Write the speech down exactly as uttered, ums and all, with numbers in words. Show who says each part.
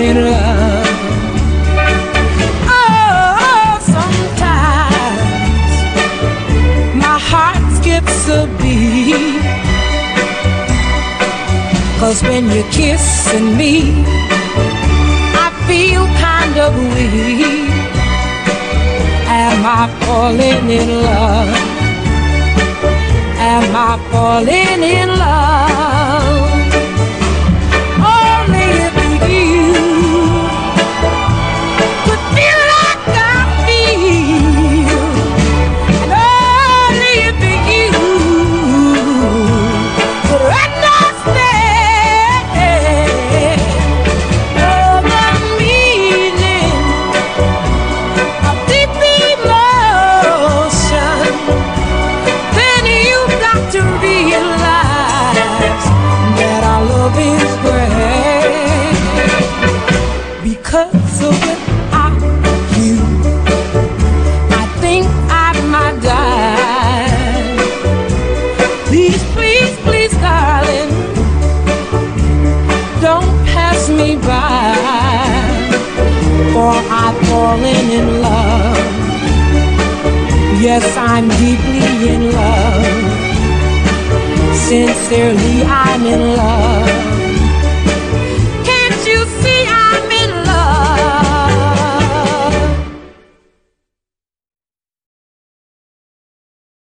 Speaker 1: in love. Oh, sometimes my heart skips a beat, 'cause when you're kissing me, I feel kind of weak. Am I falling in love? Am I falling in love? Only if you could feel like I feel, and only if you could understand all the meaning of deep emotion, then you've got to realize that our love is great. Because of without you, I think I might die. Please, please, please, darling, don't pass me by, for I've fallen in love. Yes, I'm deeply in love. Sincerely, I'm in love.